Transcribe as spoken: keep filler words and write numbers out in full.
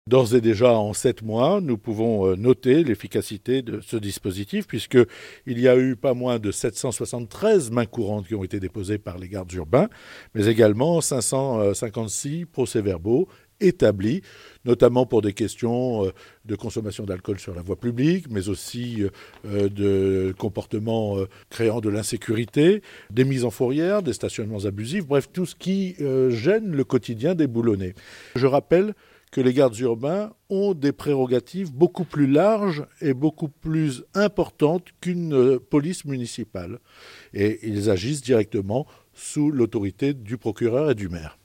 D'ores et déjà, en sept mois, nous pouvons noter l'efficacité de ce dispositif, puisqu'il y a eu pas moins de sept cent soixante-treize mains courantes qui ont été déposées par les gardes urbains, mais également cinq cent cinquante-six procès-verbaux établis, notamment pour des questions de consommation d'alcool sur la voie publique, mais aussi de comportements créant de l'insécurité, des mises en fourrière, des stationnements abusifs, bref, tout ce qui gêne le quotidien des boulonnais. Je rappelle que les gardes urbains ont des prérogatives beaucoup plus larges et beaucoup plus importantes qu'une police municipale. Et ils agissent directement sous l'autorité du procureur et du maire.